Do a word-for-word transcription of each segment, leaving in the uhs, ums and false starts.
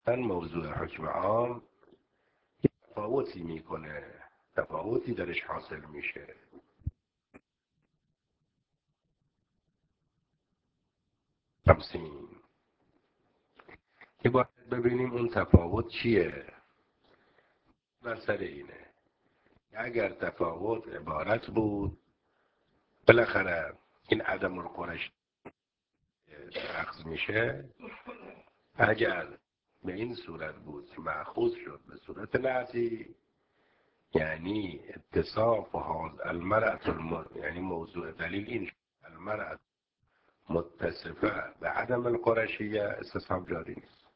موضوع حکم عام تفاوتی میکنه، تفاوتی درش حاصل میشه. تمثیل که باید ببینیم اون تفاوت چیه. بر سر اینه اگر تفاوت عبارت بود بالاخره این عدم القرش اخذ میشه. اگر به این صورت بود که مأخوذ شد به صورت نعتی، یعنی اتصاف هاز المرأة الم... یعنی موضوع دلیل این المرأة متصفه به عدم القرشیه، استصحاب جاری نیست.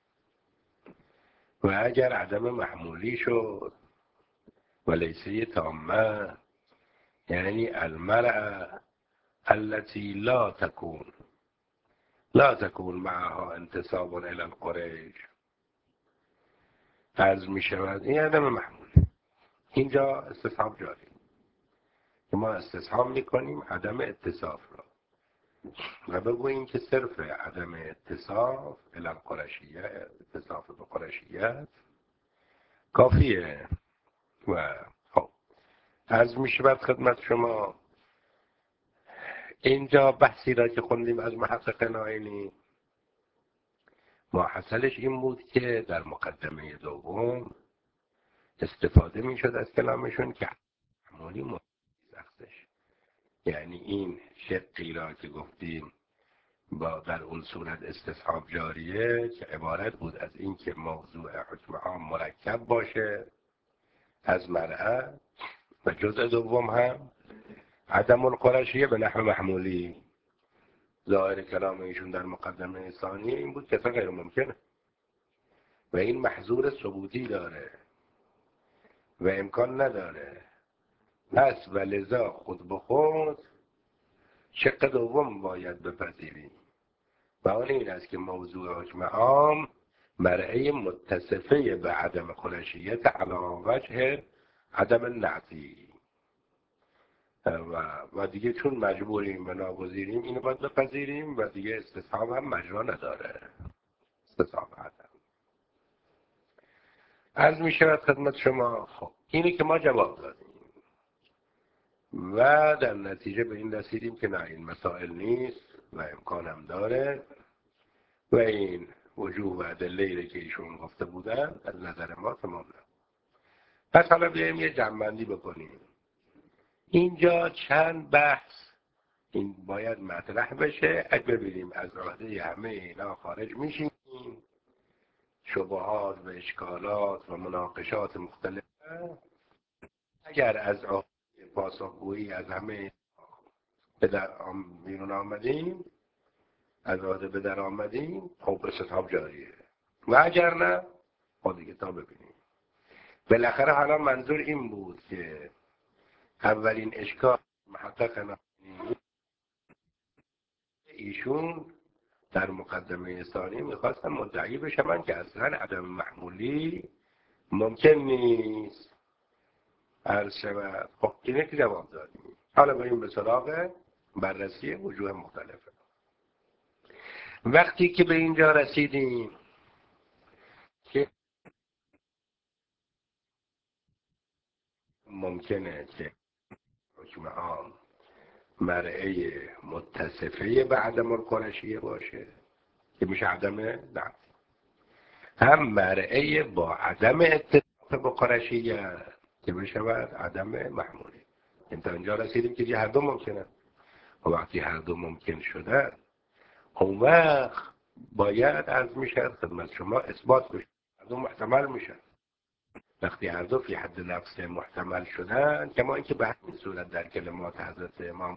و اگر عدم محمولی شد و لیسه تامه، یعنی المرأة التي لا تكون لا تكون معها انتساب الى القریش، عرض می شود این عدم محمولی. اینجا استصحاب جاری که ما استصحاب میکنیم عدم اتصاف را و بگوییم که صرف عدم اتصاف الی القرشیه، اتصاف به قرشیت کافیه. و خب عرض می شود خدمت شما اینجا بحثی را که خوندیم از محقق نائینی، ماحصلش این بود که در مقدمه دوم استفاده می شد از کلامشون که معمولی مستخدش، یعنی این شقی را که گفتیم با در اون صورت استصحاب جاریه که عبارت بود از این که موضوع حکم عام مرکب باشه از مرأة و جزء دوم هم عدم القرشیه به نحو محمولی. ظاهر کلام ایشون در مقدمه ثانیه این بود که اصلا غیر ممکنه و این محظور ثبوتی داره و امکان نداره. پس و لذا خود به خود شق دوم باید بپذیریم و آن این است که موضوع حکم عام مرعی متصفه به عدم قرشیت علی وجه عدم نعتی و, و دیگه چون مجبوریم و ناگزیریم اینو باید بپذیریم و دیگه استصحاب هم مجرا نداره. استصحاب عدم عرض می شود خدمت شما. خب اینی که ما جواب دادیم و در نتیجه به این رسیدیم که نه این مسائل نیست و امکان هم داره و این وجوه و ادله‌ای که ایشون گفته بودن از نظر ما تمام نه. پس حالا بیاییم یه جمع‌بندی بکنیم. اینجا چند بحث این باید مطرح بشه. اگه ببینیم از عهده همه اینا خارج میشیم، شبهات و اشکالات و مناقشات مختلف، اگر از عهده پاسخگویی از همه به در بیرون آمدیم، از عهده به در آمدیم، خب استصحاب جاریه. و اگر نه خب دیگه تا ببینیم. بالاخره حالا منظور این بود که اولین اشکال محقق ایشون در مقدمه ثانی میخواستم مدعی بشم که اصلا عدم محمولی ممکن نیست. عرض شود خب اینه که جواب دادیم. حالا بریم به سراغ بررسی وجوه مختلفه. وقتی که به اینجا رسیدیم که ممکنه که حکم عام مرعی متصفه به عدم القرشیه باشه که میشه عدم نعت، هم مرعی با عدم اتفاق با قرشیه که بشود عدم محمولی. این تا اینجا رسیدیم که هر دو ممکنه. و وقتی هر دو ممکن شده اون وقت باید عرض میشه خدمت شما اثبات بشه هر دو محتمل میشه. وقتی هر دو فی حد نفس محتمل شدن، کما اینکه به همین صورت در کلمات حضرت امام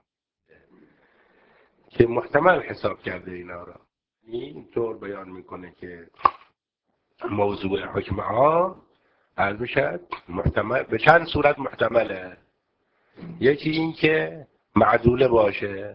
که محتمل حساب کرده اینا را، اینطور بیان میکنه که موضوع حکم عام عرض میشد محتمل به چند صورت محتمله. یکی این که معدوله باشه،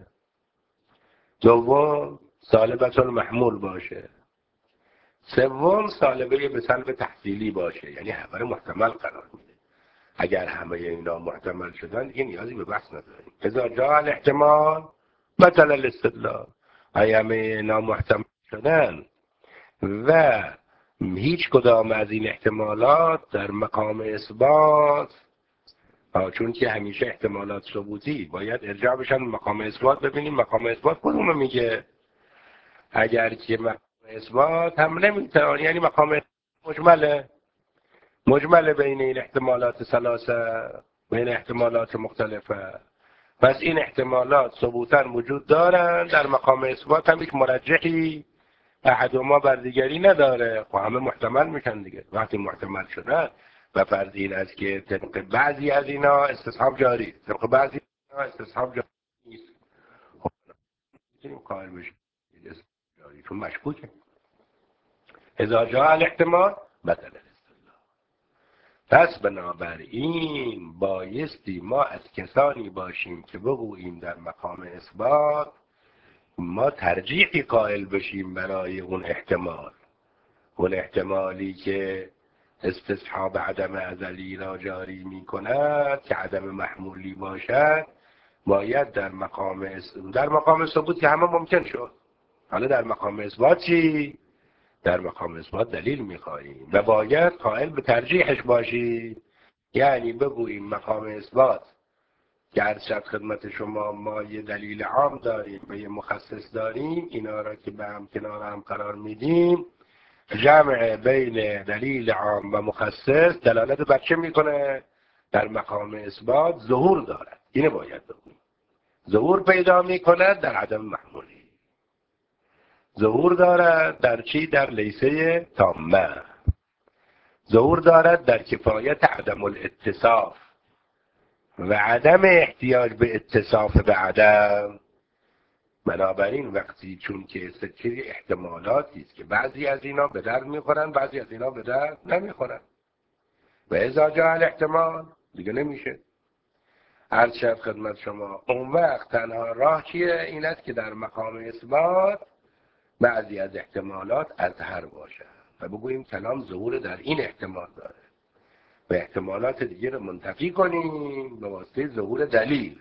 دوم سالبت المحمول باشه، سوم سالبه به سلب تحصیلی باشه. یعنی همه محتمل قرار میده. اگر همه اینا محتمل شدن دیگه نیازی به بحث نداریم. اذا جاء الاحتمال مثل الاستدلال. اگر همه اینا محتمل شدن و هیچ کدام از این احتمالات در مقام اثبات، چون که همیشه احتمالات ثبوتی باید ارجاع بشن مقام اثبات، ببینیم مقام اثبات کدومو میگه. اگر که مقام اثبات هم نمیتونه، یعنی مقام مجمله مجمله بین این احتمالات ثلاثه، بین احتمالات مختلفه. پس این احتمالات ثبوتا وجود دارن، در مقام اثبات هم هیچ مرجحی احدهما بر دیگری نداره. خب همه محتمل میشن دیگه. وقتی محتمل شدن و فرض این است که طبق بعضی از اینا استصحاب جاری، طبق بعضی اینا استصحاب جاری نیست، خب میتونیم قائل بشیم جاری، چون مشکوکه. اذا جاء الاحتمال بدل الاستدلال. پس بنابراین بایستی ما از کسانی باشیم که بگوییم در مقام اثبات ما ترجیحی قائل بشیم برای اون احتمال، اون احتمالی که استصحاب عدم ازلی را جاری می کند که عدم محمولی باشد، باید در مقام در مقام ثبوت که همه ممکن شد. حالا در مقام اثبات چی؟ در مقام اثبات دلیل می خواهیم و باید قائل به ترجیحش باشیم. یعنی بگوییم مقام اثبات که عرض شد خدمت شما ما یه دلیل عام داریم و یه مخصص داریم، اینا را که به هم کنار هم قرار میدیم، جمع بین دلیل عام و مخصص دلالت بر چه میکنه؟ در مقام اثبات ظهور دارد. اینه باید بگوییم. ظهور پیدا میکند در عدم محمولی، ظهور دارد در چی؟ در لیسه تامه، ظهور دارد در کفایت عدم الاتصاف و عدم احتیاج به اتصاف به عدم. بنابراین وقتی چون که سکری احتمالاتی است که بعضی از اینا به درد میخورن، بعضی از اینا به درد نمیخورن و اذا جاء الاحتمال دیگه نمیشه. عرض شد خدمت شما اون وقت تنها راه چیه؟ این است که در مقام اثبات بعضی از احتمالات اظهر باشه و بگوییم کلام ظهور در این احتمال داره و احتمالات دیگه رو منتفی کنیم به واسطه ظهور دلیل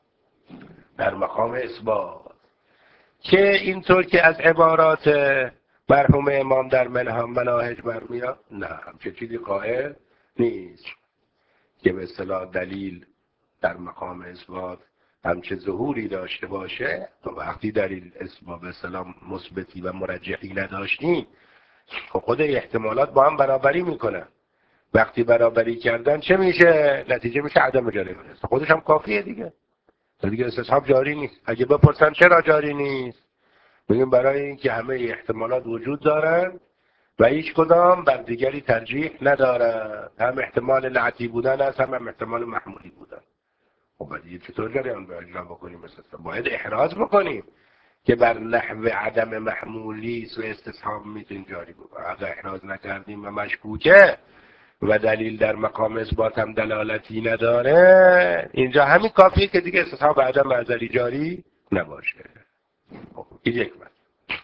در مقام اثبات. که اینطور که از عبارات مرحوم امام در مناهج برمیاد، نه همچه چیزی قائل نیست که به اصطلاح دلیل در مقام اثبات همچه ظهوری داشته باشه. و وقتی دلیل اثبات به اصطلاح مثبتی و مرجحی نداشتیم، خود احتمالات با هم برابری میکنن. وقتی برابری کردن چه میشه؟ نتیجه میشه عدم جاری است. خودش هم کافیه دیگه، دیگه استصحاب جاری نیست. اگه بپرسن چرا جاری نیست، میگیم برای اینکه همه احتمالات وجود دارن و هیچ کدام بر دیگری ترجیح ندارن. هم احتمال لعنتی بودن است، هم, هم احتمال محمولی بودن. خب دیگه چطور جریان به اجرا بکنیم؟ مثلا باید احراز بکنیم که بر نحو عدم محمولی و استصحاب میتونیم جاری بکنیم. اگر احراز نکردیم و مشکوکه و دلیل در مقام اثبات هم دلالتی نداره، اینجا همین کافیه که دیگه استصحاب عدم ازلی جاری نباشه. خب این یک مطلب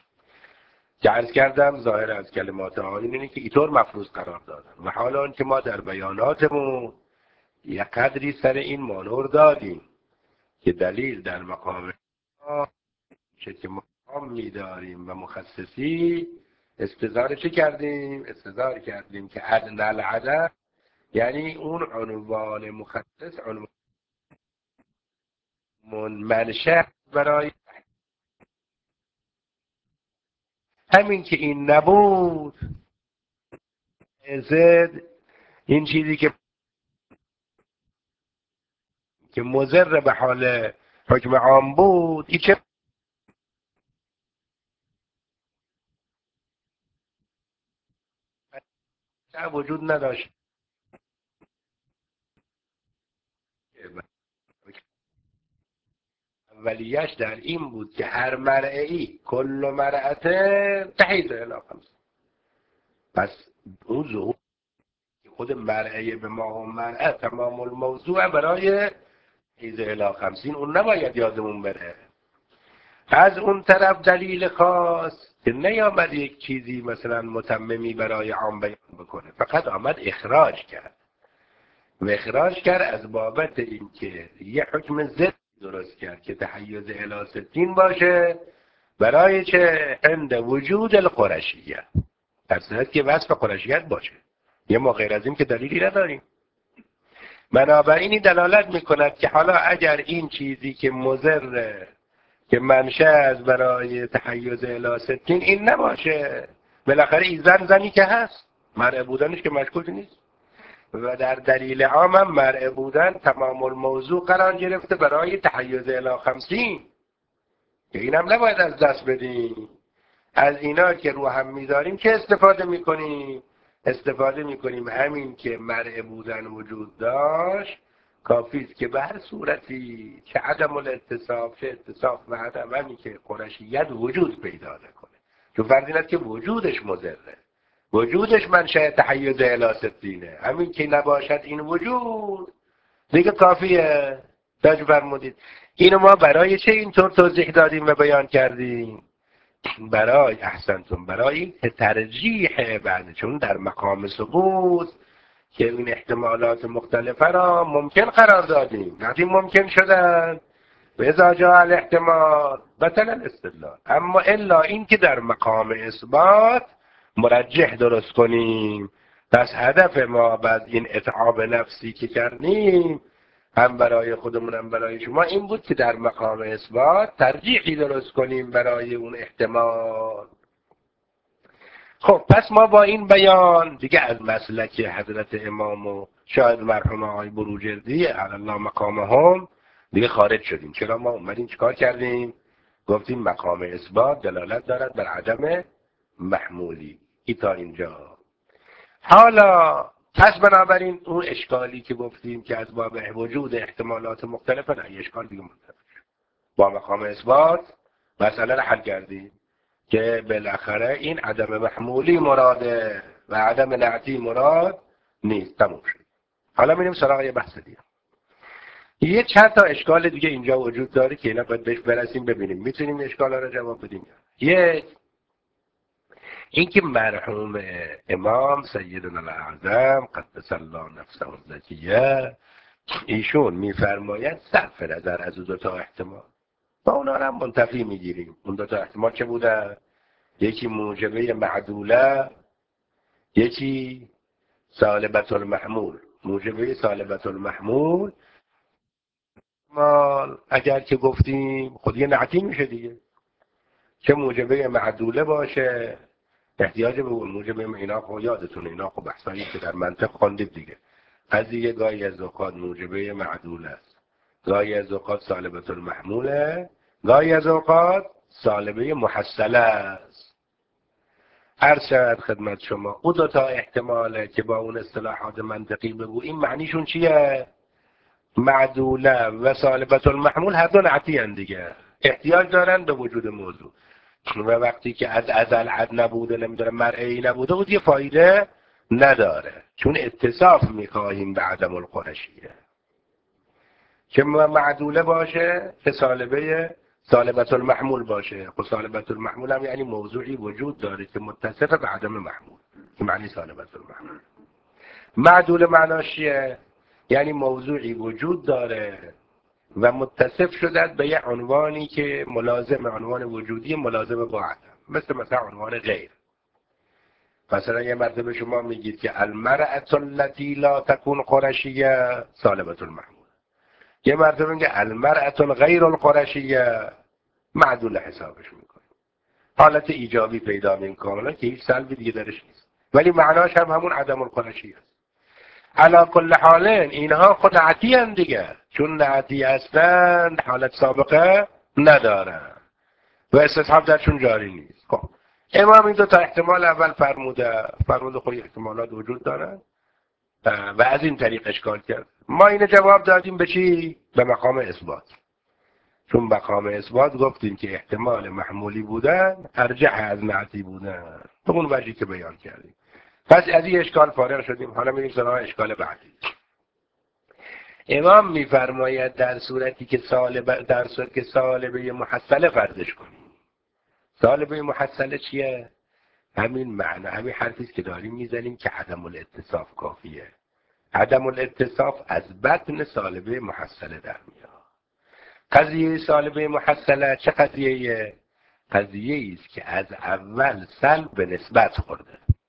که عرض کردم ظاهر از کلمات آیین اینه که اینطور مفروض قرار دادن و حالا که ما در بیاناتمون یک قدری سر این مانور دادیم که دلیل در مقام چه که مقام می‌داریم و مخصصی، استظهار چه کردیم؟ استظهار کردیم که ادنی العدد، یعنی اون عنوان مخصص عنوان منشأ برای همین که این نبود زد، این چیزی که که مضر به حال حکم عام بود، این چه وجود نداشت. اولیش در این بود که هر مرعی کل مرعته تحیید الاخر. پس اون ظهور خود مرعی به ما هم مرعه تمام الموضوع برای تحیید الی خمسین اون نباید یادمون بره. از اون طرف دلیل خاص که نیامد یک چیزی مثلا متممی برای عام بیان بکنه، فقط آمد اخراج کرد و اخراج کرد از بابت اینکه یه حکم ضد درست کرد که تحیز الی ستین باشه برای چه؟ عند وجود القرشیه. در صورت که وصف قرشیت باشه. یه ما غیر از این که دلیلی نداریم. بنابراین این دلالت میکند که حالا اگر این چیزی که مضره که منشأ از برای تحیز الی ستین این نباشه، بالاخره این زن زنی که هست، مرء بودنش که مشکوک نیست و در دلیل عام هم مرء بودن تمام الموضوع قرار گرفته برای تحیز الی خمسین که این هم نباید از دست بدیم. از اینا که رو هم میذاریم که استفاده میکنیم استفاده میکنیم همین که مرء بودن وجود داشت کافی است که به هر صورتی که عدم الاتصاف چه اتصاف و عدم همین که قرشیت وجود پیدا نکنه، چون فرض این است که وجودش مضره، وجودش منشأ تحیز الی ستینه، همین که نباشد این وجود دیگه کافیه. داشت فرمودید اینو ما برای چه اینطور توضیح دادیم و بیان کردیم؟ برای احسنتون برای ترجیح بعد، چون در مقام ثبوت که این احتمالات مختلفه را ممکن قرار دادیم، وقتی ممکن شدن و اذا جاء الاحتمال بطل الاستدلال. اما الا این که در مقام اثبات مرجح درست کنیم، پس هدف ما بعد این اتعاب نفسی که کردیم هم برای خودمون هم برای شما این بود که در مقام اثبات ترجیحی درست کنیم برای اون احتمال. خب پس ما با این بیان دیگه از مسلک حضرت امام و شاید مرحوم آقای بروجردی علی الله مقامهم دیگه خارج شدیم. چرا ما اومدیم چیکار کردیم؟ گفتیم مقام اثبات دلالت دارد بر عدم محمولی. ای تا اینجا. حالا پس بنابراین اون اشکالی که گفتیم که از باب وجود احتمالات مختلفه، نه اشکال دیگه منتفی با مقام اثبات مسئله را حل کردیم که بالاخره این عدم محمولی مراده و عدم نعتی مراد نیست. تموم شد. حالا میریم سراغ یه بحث دیگه. یه چند تا اشکال دیگه اینجا وجود داره که اینا باید بهش برسیم ببینیم میتونیم اشکالا رو جواب بدیم. یک اینکه مرحوم امام سیدنا الاعظم قدس الله نفسه الزکیه ایشون میفرماید صرف نظر از دو تا احتمال با اونا هم منتفی میگیریم. اون دو تا احتمال چه بوده؟ یکی موجبه معدوله، یکی سالبت المحمول. موجبه سالبت المحمول مال اگر که گفتیم خود یه نعتی میشه دیگه، چه موجبه معدوله باشه احتیاج به اون موجبه اینا خب یادتونه، اینا خب بحثایی که در منطق خوندید دیگه. قضیه گاهی از اوقات موجبه معدوله است، گاهی از اوقات سالبت المحموله، گاهی از اوقات سالبه محصله است. هر شاید خدمت شما او دو تا احتماله که با اون اصطلاحات منطقی بگو این معنیشون چیه؟ معدوله و سالبت المحمول هر دو نعتی هن دیگه، احتیاج دارن به وجود موضوع و وقتی که از ازل عد نبوده نمیدونه مرئی نبوده او دیگه فایده نداره، چون اتصاف میخواهیم به عدم القرشیه که معدوله باشه که سالبه سالبت المحمول باشه. خب سالبت المحمول هم یعنی موضوعی وجود داره که متصف به عدم محمول، که معنی سالبت المحمول. معدوله معناش چیه؟ یعنی موضوعی وجود داره و متصف شده به یه عنوانی که ملازم عنوان وجودی ملازم با عدم، مثل مثلا عنوان غیر. مثلا یه مرتبه شما میگید که المرأة التي لا تكون قرشیه سالبت المحمول، یه مرتبه میگه المرأة الغیر القرشیه معدول حسابش میکنه، حالت ایجابی پیدا میکنه که هیچ سلبی دیگه درش نیست ولی معناش هم همون عدم القرشیه است. علا کل حالین اینها خود نعتی هم دیگه، چون نعتی هستند حالت سابقه ندارن و استصحاب درشون جاری نیست. خب امام این دو تا احتمال اول فرموده فرموده خود احتمالات وجود دارن و از این طریق اشکال کرد. ما اینو جواب دادیم به چی؟ به مقام اثبات. چون مقام اثبات گفتیم که احتمال محمولی بودن ارجح از نعتی بودن به اون وجهی که بیان کردیم. پس از این اشکال فارغ شدیم. حالا میریم سراغ اشکال بعدی. امام میفرماید در صورتی که سالب در صورتی که سالبه محصله فرضش کنیم. سالبه محصله چیه؟ همین معنی همین حرفی است که داریم میزنیم که عدم الاتصاف کافیه. عدم الاتصاف از بطن سالبه محصله در میاد. قضیه سالبه محصله چه قضیه‌ایه؟ قضیه است که از اول سلب به نسبت خورده.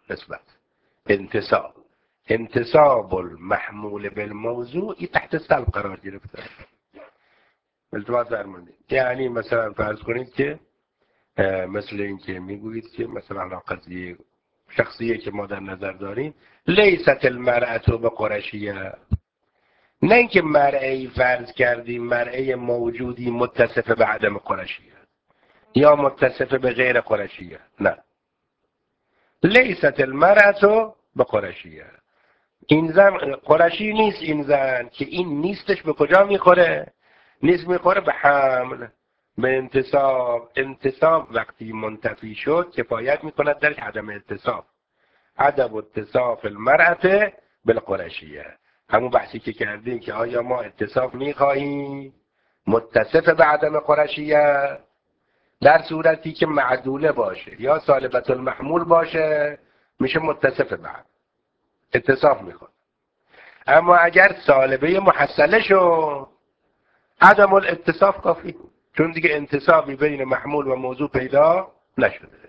نسبت انتصاب انتصاب المحمول بالموضوع تحت السلب قرار گرفته. التباس فرمودید. یعنی مثلا فرض کنید که مثل این که میگویید که مثلا قضیه شخصیه که ما در نظر داریم لیست المرأة به قرشیه، نه اینکه مرئی فرض کردیم مرئی موجودی متصف به عدم قرشیه یا متصف به غیر قرشیه، نه، لیست المرأة به قرشیه، این زن قرشی نیست، این زن که این نیستش به کجا میخوره؟ نیست میخوره به حمل، به انتصاب. انتصاب وقتی منتفی شد کفایت میکند در عدم اتصاف، عدم اتصاف المرأة بالقرشیه. همون بحثی که کردیم که آیا ما اتصاف میخواهیم متصف به عدم قرشیه، در صورتی که معدوله باشه یا سالبت المحمول باشه میشه متصف به عدم اتصاف میخواد. اما اگر سالبه محصله شو عدم الاتصاف کافی، چون دیگه انتصابی بین محمول و موضوع پیدا نشده.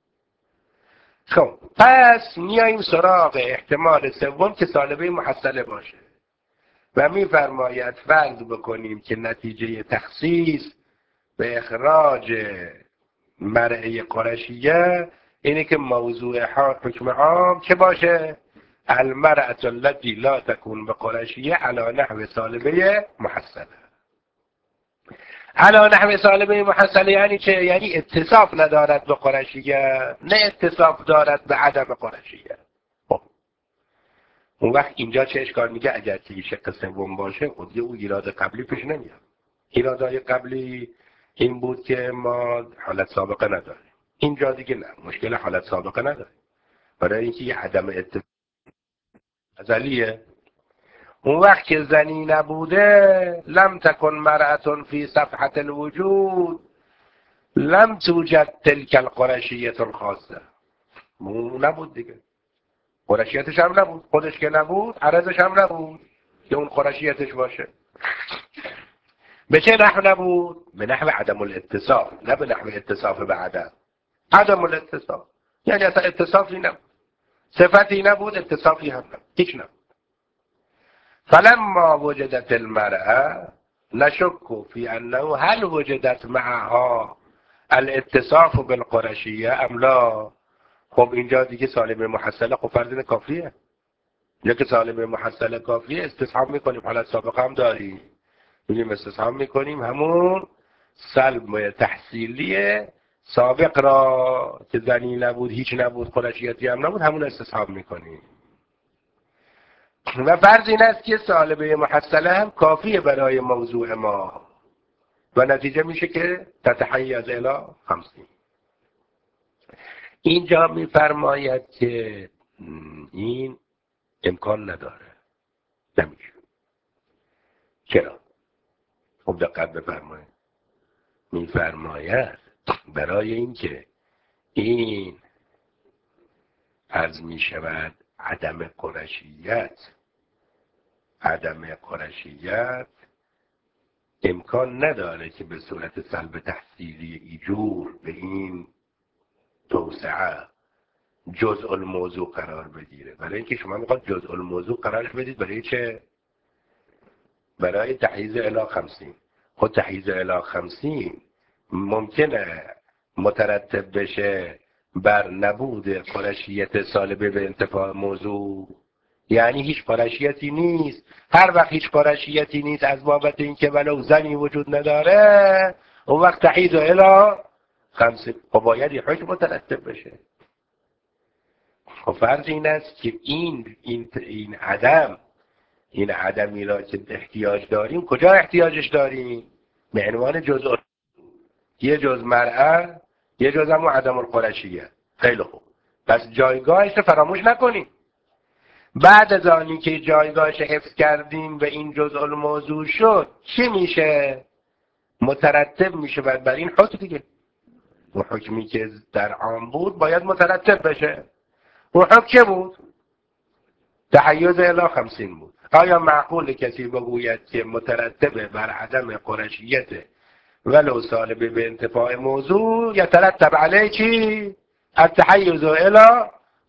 خب پس میاییم سراغ احتمال سوم که سالبه محصله باشه و میفرماید فرض بکنیم که نتیجه تخصیص به اخراج مرعی قرشیه اینه که موضوع حکم عام چه باشه؟ المرأة التي لا تكون بقرشیه على نحو سالبه محصله. على نحو سالبه محصله یعنی چه؟ یعنی اتصاف ندارد به قرشیه، نه اتصاف دارد به عدم قرشیه. خب اون وقت اینجا چه اشکال میگه؟ اگر که شق سوم باشه خود او ایراد قبلی پیش نمیاد. ایرادهای قبلی این بود که ما حالت سابقه نداریم، اینجا دیگه نه، مشکل حالت سابقه نداریم، برای اینکه یه عدم اتفاق ازلیه. اون وقت که زنی نبوده لم تکن مرأة فی صفحة الوجود لم توجد تلك القرشیة الخاصه. اون نبود دیگه، قرشیتش هم نبود، خودش که نبود عرضش هم نبود که اون قرشیتش باشه. به چه نحو نبود؟ به نحو عدم الاتصاف، نه به نحو اتصاف به عدم. عدم الاتصاف یعنی اصلا اتصافی نبود، صفتی نبود، اتصافی هم نبود، هیچ نبود. فلما وجدت المرأة نشك في انه هل وجدت معها الاتصاف بالقرشیه ام لا. خب اینجا دیگه سالم محصله خب فرض کافیه، یا که سالم محصله کافیه استصحاب میکنیم، حالت سابقه هم داریم، میگیم استصحاب میکنیم همون سلب تحصیلی سابق را که زنی نبود، هیچ نبود، قرشیتی هم نبود، همون استصحاب میکنیم. و فرض این است که سالبه محصله هم کافیه برای موضوع ما و نتیجه میشه که تتحیز الی خمسین. اینجا میفرماید که این امکان نداره، نمیشه. چرا؟ خب دقت بفرمایید، میفرماید برای اینکه این از میشود عدم قرشیت، عدم قرشیت امکان نداره که به صورت سلب تحصیلی ایجور به این توسعه جزء الموضوع قرار بگیره. برای اینکه شما میخواد جزء الموضوع قرار بدید برای چه؟ برای تحییز الی خمسین. خود تحییز الی خمسین ممکنه مترتب بشه بر نبود قرشیت سالبه به انتفاع موضوع، یعنی هیچ قرشیتی نیست. هر وقت هیچ قرشیتی نیست از بابت اینکه ولو زنی وجود نداره اون وقت تحییز الی خمسین خب باید یه حکم مترتب بشه. خب فرض این است که این این این عدم این عدمی را که احتیاج داریم کجا احتیاجش داریم؟ به عنوان جزء، یه جز مرأة یه جز هم عدم القرشیه. خیلی خوب، پس جایگاهش رو فراموش نکنیم. بعد از آنی که جایگاهش حفظ کردیم به این جزء الموضوع شد چی میشه؟ مترتب میشه بر, بر این حکم دیگه. اون حکمی که در عام بود باید مترتب بشه. اون حکم چه بود؟ تحیز الی خمسین بود. آیا معقول کسی بگوید که مترتب بر عدم قرشیت ولو سالبه به انتفاع موضوع یترتب علیه چی؟ التحیز الی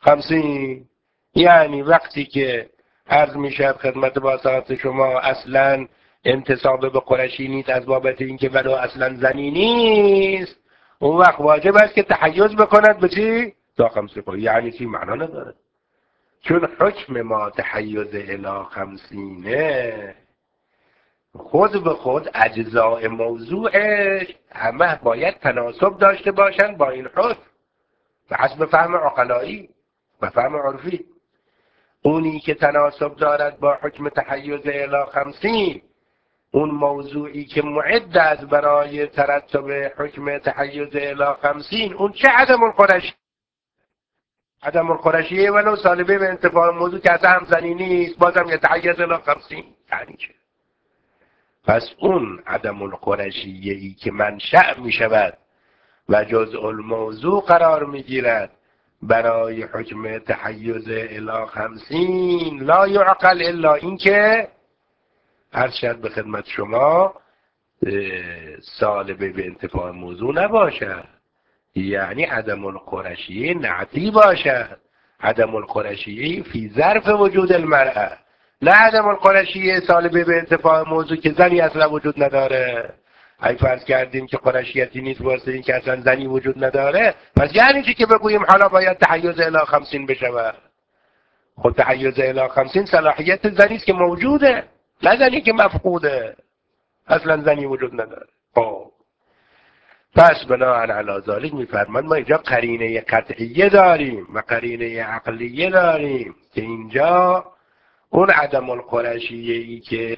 خمسین. یعنی وقتی که عرض می شد خدمت باسطات شما اصلا انتصاب به قرشی نیست از بابت اینکه ولو اصلا زنی نیست، اون وقت واجب است که تحیز بکند به چی؟ تا خمسه قرشی. یعنی چی؟ معنا نداره، چون حکم ما تحیز الی خمسینه خود به خود اجزاء موضوعش همه باید تناسب داشته باشند با این حکم به حسب فهم عقلایی و فهم عرفی. اونی که تناسب دارد با حکم تحیز الی خمسین، اون موضوعی که معد است برای ترتب حکم تحیز الی خمسین، اون چه عدم القرشی؟ عدم القرشیه ولو سالبه به انتفاع موضوع که از هم زنی نیست بازم یتحیز الی خمسین. یعنی چه؟ پس اون عدم القرشیه ای که منشأ می شود و جزء الموضوع قرار می گیرد برای حکم تحیز الی خمسین لا یعقل الا این که هر شد به خدمت شما سالبه به انتفاع موضوع نباشد، یعنی عدم القرشیه نعتی باشد، عدم القرشیه فی ظرف وجود المرأة، نه عدم القرشیه سالبه به انتفاع موضوع که زنی اصلا وجود نداره. اگه فرض کردیم که قرشیتی نیست واسه این که اصلا زنی وجود نداره، پس یعنی چی که بگوییم حالا باید تحیز الی خمسین بشود؟ خود تحیز الی خمسین صلاحیت زنی است که موجوده، نه زنی که مفقوده، اصلا زنی وجود نداره. خب پس بناهن علی ذالک میفرماند ما اینجا قرینه قطعیه داریم و قرینه عقلیه داریم که اینجا اون عدم القرشیه ای که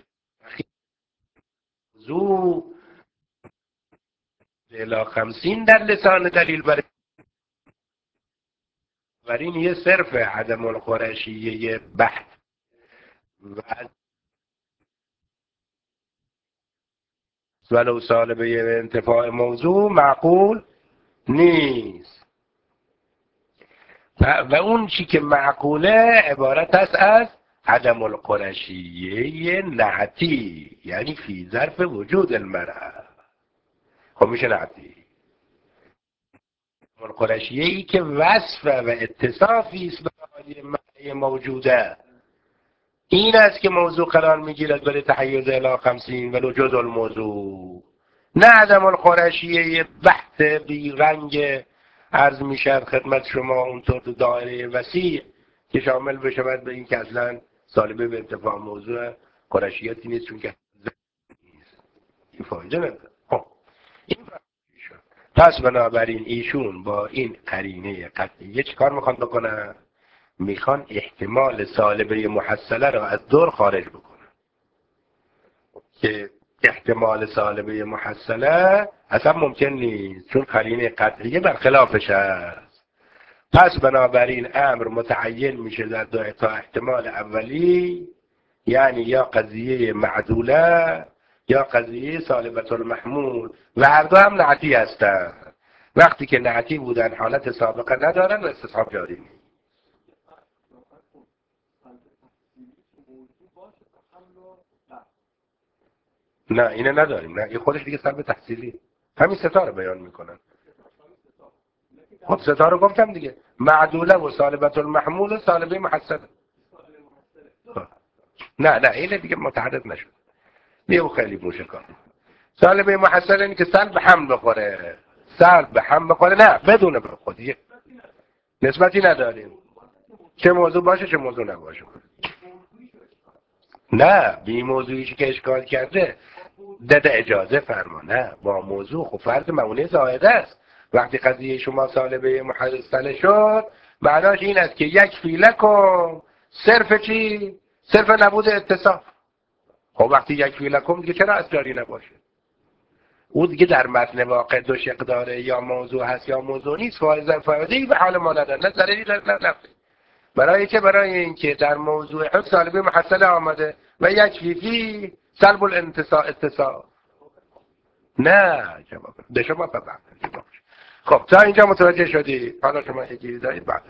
موضوع الی خمسین در لسان دلیل برای این یه صرف عدم القرشیه بحث و ولو سالبه انتفاع موضوع معقول نیست. و اون چی که معقوله عبارت است از عدم القرشیه نعتی، یعنی فی ظرف وجود المرأة. خب میشه نعتی القرشیه ای که وصف و اتصافی است برای مرأة موجوده، این است که موضوع قرار میگیرد برای تحیز الی خمسین ولو جزء الموضوع، نه عدم القرشیه بحث بی رنگ عرض میشد خدمت شما اونطور تو دایره وسیع که شامل بشود به این که اصلا سالبه به انتفاع موضوع قرشیتی نیست چون که این فایده نداره. خب این شد. پس بنابراین ایشون با این قرینه قطعیه چیکار میخوان بکنن؟ میخوان احتمال سالبه محصله را از دور خارج بکنن که احتمال سالبه محصله اصلا ممکن نیست چون قرینه قطعیه برخلافش است. پس بنابراین امر متعین میشه در دو تا احتمال اولی، یعنی یا قضیه معدوله یا قضیه سالبه المحمول و هر دو هم نعتی هستند. وقتی که نعتی بودن حالت سابقه ندارن و استصحاب جاری نیست. نه اینه نداریم، نه این خودش دیگه سلب تحصیلی، همین ستا رو بیان میکنن. خب ستا رو گفتم دیگه، معدوله و سالبه المحمول و سالبه محصله. نه نه اینه دیگه متعدد نشد، دیگه خیلی موشکان. سالبه محصله اینه که سلب هم بخوره، سلب هم بخوره، نه بدونه به خودی نسبتی نداریم، چه موضوع باشه چه موضوع نباشه. نه بی موضوعیشی که اشکال کرده داده اجازه فرما، نه با موضوع خب فرض مونی زائده است. وقتی قضیه شما سالبه محصله شد معناش این است که یک فیله کن صرف چی؟ صرف نبود اتصاف. خب وقتی یک فیله کن دیگه چرا اصداری نباشه؟ او دیگه در متن واقع دو شق داره، یا موضوع هست یا موضوع نیست، فایده فایده‌ای به حال ما نداره، نه ضرری نه نفعی. برای چه؟ برای اینکه در موضوع حکم سالبه محصله آمده و یک فیفی سلب الانتصاء اتصاف. نه جواب ده شما فقط. خب تا اینجا متوجه شدید؟ حالا شما یکی دارید بعد.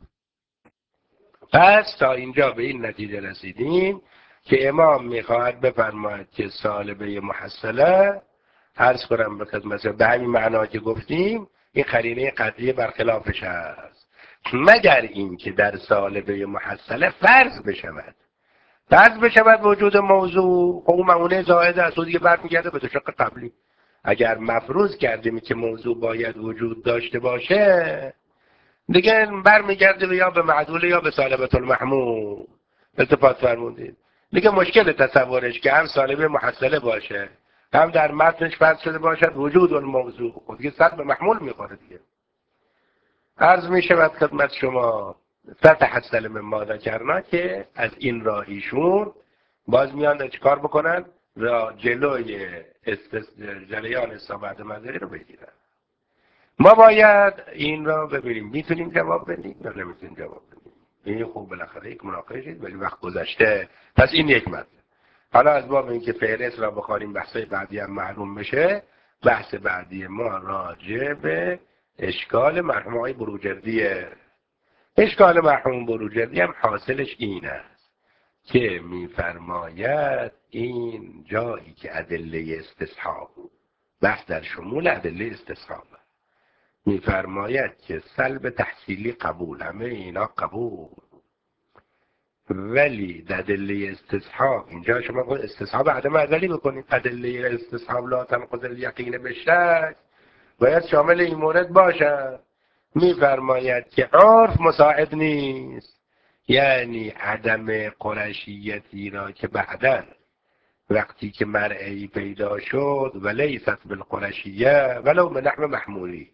پس تا اینجا به این نتیجه رسیدیم که امام میخواهد بفرماید که سالبه محصله عرض کنم به خدمت به همین معنا که گفتیم این قرینه قطعی برخلافش هست مگر این که در سالبه محصله فرض بشود فرض بشود وجود موضوع، خب اون معونه زائد است و دیگه برمیگرده به دو شق قبلی. اگر مفروض کردیم که موضوع باید وجود داشته باشه دیگه برمیگرده به یا به معدول یا به سالبه المحمول. التفات فرمودید دیگه مشکل تصورش که هم سالبه محصله باشه هم در متنش فرض شده باشد وجود الموضوع، خب دیگه صد به محمول میخوره دیگه. عرض می شود خدمت شما فتحصل من ما ذکرنا که از این راه ایشون باز میان چیکار بکنن؟ را جلوی استس... جریان استابعد منظری رو بگیرن. ما باید این را ببینیم میتونیم جواب بدیم یا نمیتونیم جواب بدیم. این خوب بالاخره یک مناقشه ولی وقت گذشته. پس این یک مطلب. حالا از باب اینکه فهرست را بخواریم بحثای بعدی هم معلوم بشه، بحث بعدی ما راجع به اشکال مرحوم آقای بروجردیه. اشکال مرحوم بروجردی هم حاصلش این است که میفرماید این جایی که ادله استصحاب بحث در شمول ادله استصحاب میفرماید که سلب تحصیلی قبول، همه اینا قبول، ولی در ادله استصحاب اینجا شما باید استصحاب عدم ازلی بکنید. ادله استصحاب لا تنقض الیقین بالشک باید شامل این مورد باشه. میفرماید که عرف مساعد نیست، یعنی عدم قرشیتی را که بعداً وقتی که مرعی پیدا شد و لیست بالقرشیه ولو به نحو محمولی،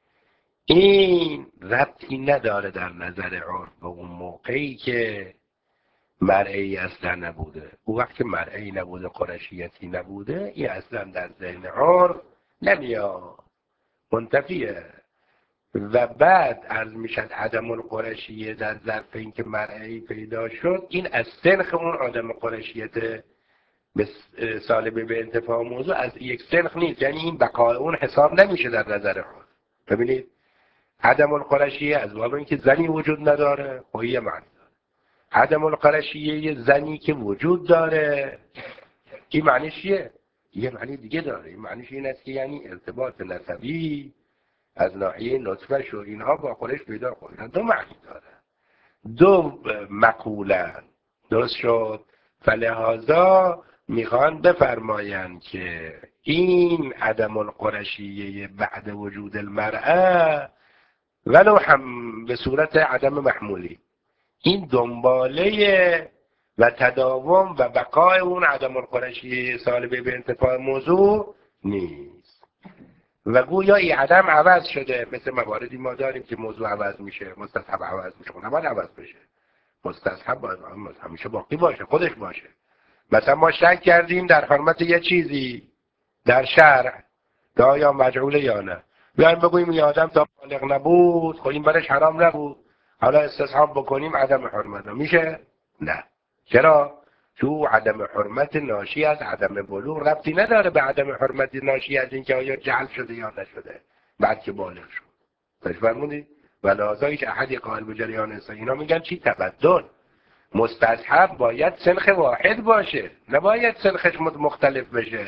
این ربطی نداره در نظر عرف به اون موقعی که مرعی اصلا نبوده. او وقتی مرعی نبوده قرشیتی نبوده این اصلا در ذهن عرف نمیاد، منتفیه. و بعد عرض میشد عدم القرشیه در ظرف این که مرعی پیدا شد، این از سنخ اون عدم قرشیت به سالبه به انتفاع موضوع از یک سنخ نیست، یعنی این بقای اون حساب نمیشه در نظر خود. ببینید عدم القرشیه از باب اینکه زنی وجود نداره و یه معنی داره. عدم القرشیه زنی که وجود داره این معنیش چیه؟ یه معنی دیگه داره. این معنیش این است که یعنی ارتباط نسبی از ناحیه نطفه و اینها با خودش پیدا کنن. دو معنی داره، دو مقوله. درست شد؟ فلهذا میخوان بفرمایند که این عدم القرشیه بعد وجود المرأه ولو هم به صورت عدم محمولی، این دنباله و تداوم و بقای اون عدم القرشیه سالبه به انتفاع موضوع نیست. و گویا این عدم عوض شده. مثل مواردی ما داریم که موضوع عوض میشه، مستصحب عوض میشه، اون نباید عوض بشه. مستصحب باید همیشه باقی باشه، خودش باشه. مثلا ما شک کردیم در حرمت یه چیزی در شرع که آیا مجعوله یا نه، بیایم بگوییم این آدم تا بالغ نبود خب این برش حرام نبود، حالا استصحاب بکنیم عدم حرمت میشه؟ نه. چرا؟ تو عدم حرمت ناشی از عدم بلوغ ربطی نداره به عدم حرمت ناشی از اینکه آیا جهل شده یا نشده بعد که بالغ شد. پس فرمودید و لازا هیچ احدی قائل به جریان است. اینا میگن چی؟ تبدل. مستصحب باید سنخ واحد باشه، نباید سنخش مختلف بشه.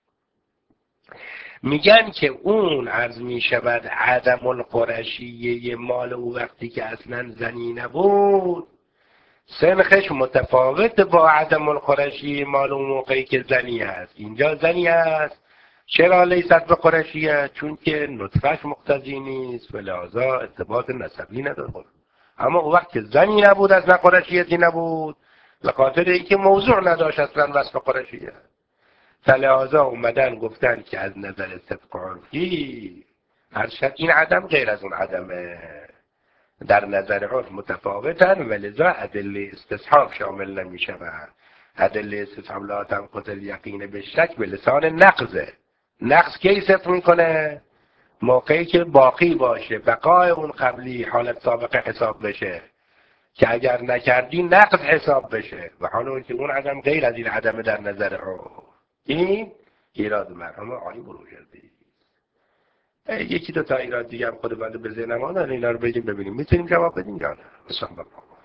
میگن که اون عرض میشود عدم القرشیه مال او وقتی که اصلا زنی نبود سنخش متفاوت با عدم القرشیه مال اون موقعی که زنی هست. اینجا زنی هست، چرا لیست به قرشیه؟ چون که نطفهش مقتضی نیست و لحاظا ارتباط نسبی نداره. اما اون وقت که زنی نبود از قرشیتی نبود به خاطر اینکه موضوع نداشت اصلا وصف قرشیه. فلهذا اومدن گفتن که از نظر صدق عرفی هرچند این عدم غیر از اون عدمه در نظر عرف متفاوتن و لذا ادله استصحاب شامل نمی شود. ادله استصحاب لا تنقض الیقین بالشک به لسان نقضه. نقض کی صدق میکنه؟ موقعی که باقی باشه، بقای اون قبلی حالت سابقه حساب بشه که اگر نکردی نقض حساب بشه و حالا که اون عدم غیر از این عدم در نظر عرف. این ایراد مرحوم آقای بروجردی. یکی دو تا ایراد دیگه هم خود بنده به ذهنم آمد، اینا رو بگیم ببینیم میتونیم جواب بدیم یا نه.